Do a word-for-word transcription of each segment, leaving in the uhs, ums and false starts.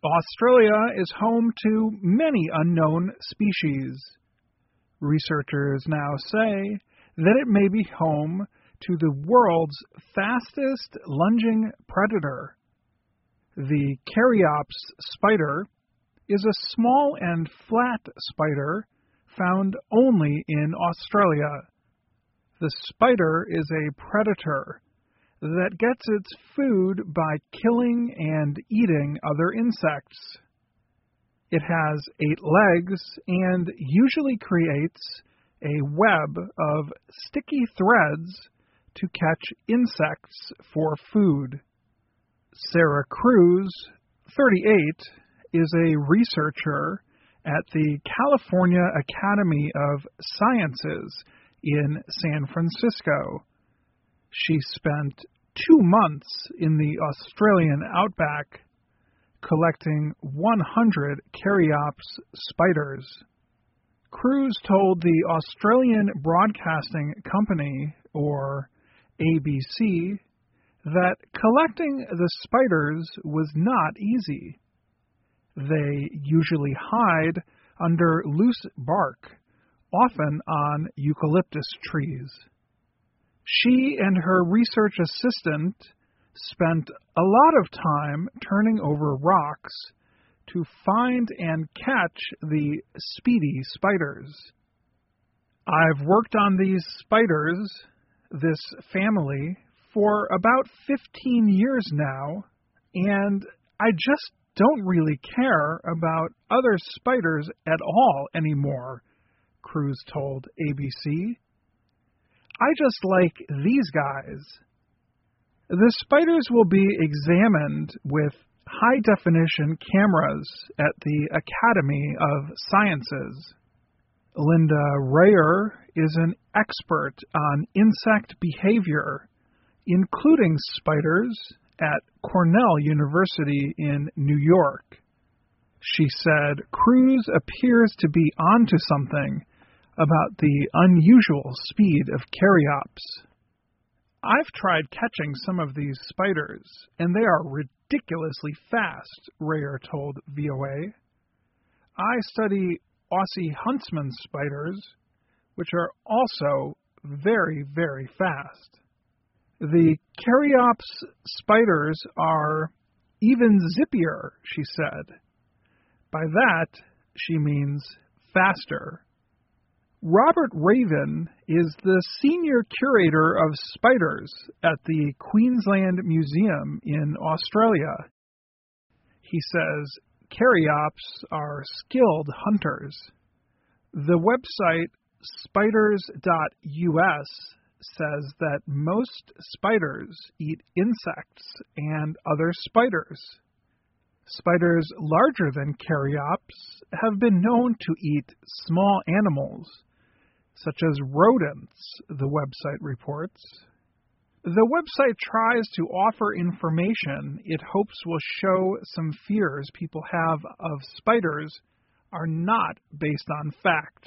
Australia is home to many unknown species. Researchers now say that it may be home to the world's fastest lunging predator. The Caryopsis spider is a small and flat spider found only in Australia. The spider is a predator that gets its food by killing and eating other insects. It has eight legs and usually creates a web of sticky threads to catch insects for food. Sarah Cruz, thirty-eight, is a researcher at the California Academy of Sciences in San Francisco. She spent two months in the Australian outback collecting one hundred Caryopsis spiders. Cruz told the Australian Broadcasting Company, or A B C, that collecting the spiders was not easy. They usually hide under loose bark, often on eucalyptus trees. She and her research assistant spent a lot of time turning over rocks to find and catch the speedy spiders. I've worked on these spiders, this family, for about fifteen years now, and I just don't really care about other spiders at all anymore, Cruz told A B C. I just like these guys. The spiders will be examined with high-definition cameras at the Academy of Sciences. Linda Rayer is an expert on insect behavior, including spiders, at Cornell University in New York. She said Cruz appears to be onto something about the unusual speed of Caryopsis. I've tried catching some of these spiders, and they are ridiculously fast, Rayer told V O A. I study Aussie huntsman spiders, which are also very, very fast. The Caryopsis spiders are even zippier, she said. By that, she means faster. Robert Raven is the senior curator of spiders at the Queensland Museum in Australia. He says Caryopsis are skilled hunters. The website spiders dot U S says that most spiders eat insects and other spiders. Spiders larger than Caryopsis have been known to eat small animals, such as rodents, the website reports. The website tries to offer information it hopes will show some fears people have of spiders are not based on facts.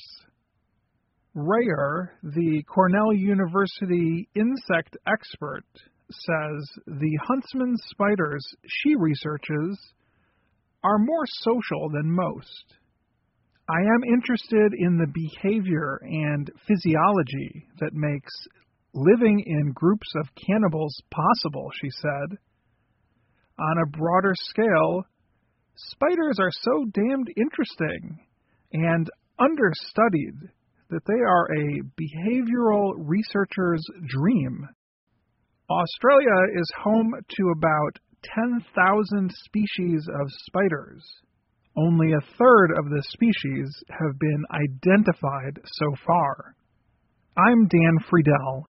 Rayer, the Cornell University insect expert, says the huntsman spiders she researches are more social than most. I am interested in the behavior and physiology that makes living in groups of cannibals possible, she said. On a broader scale, spiders are so damned interesting and understudied that they are a behavioral researcher's dream. Australia is home to about ten thousand species of spiders. Only a third of the species have been identified so far. I'm Dan Friedel,